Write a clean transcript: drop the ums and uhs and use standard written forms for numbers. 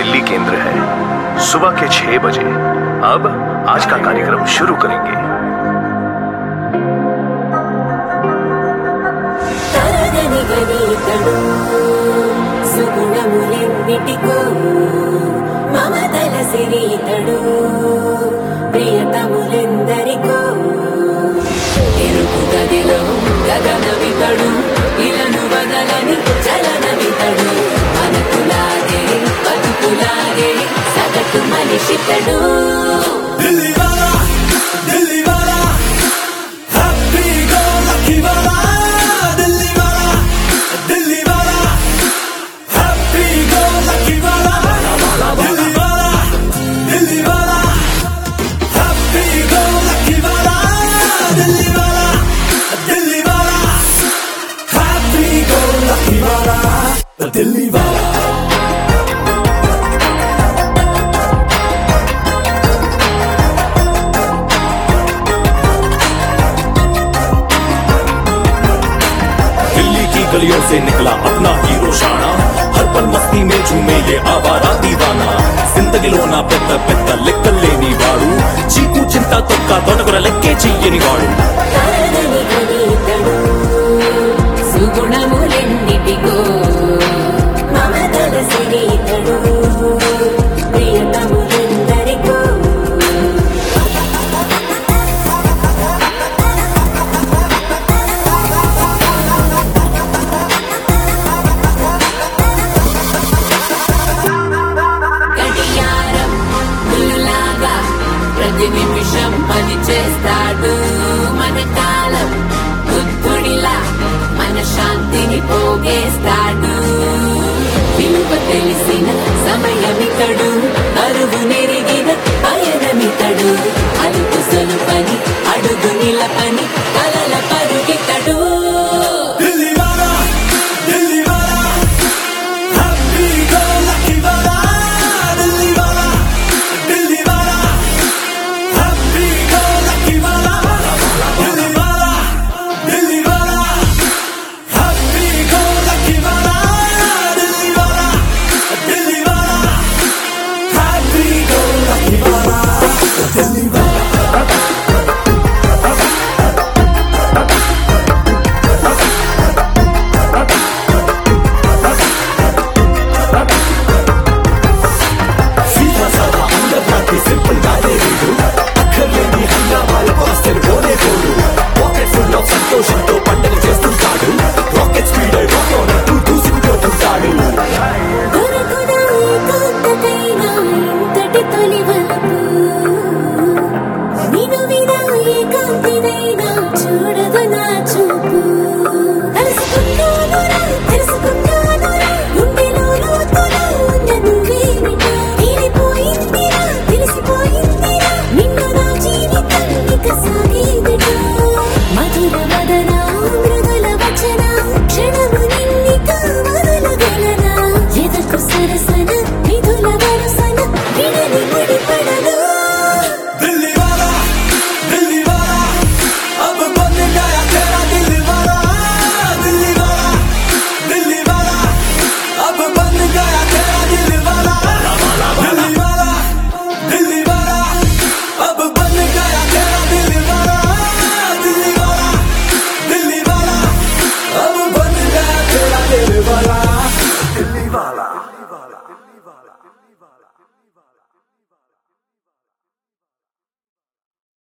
दिल्ली केंद्र है। सुबह के 6 बजे। अब आज का कार्यक्रम शुरू करेंगे। ప్రియతములెందరికో ఎరుపుగదిలో గగనమితడు ఇలను వదలని చలనమితడు మనకులాగే బతుకులాగే సగటు మనిషితడు दिल्ली वाला दिल्ली की गलियों से निकला अपना हीरो शाना हर पल मस्ती में झूमे ये आवारा दीवाना जिंदगीलोना పెద్ద పెద్ద లెక్కలేని వాడు చీకు చింత తొక్క తొడగర లెక్కే చెయ్యని వాడు సుగుణములెన్నిటికో మమతల సిరీతడు ప్రియతములెందరికో గడియారం ముల్లులాగా ప్రతి నిమిషం పని చేస్తాడు మన కాలం బుద్ధుడిలా మన శాంతిని పోగేస్తాడు విలువ తెలిసిన సమయమితడు అరువు నెరిగిన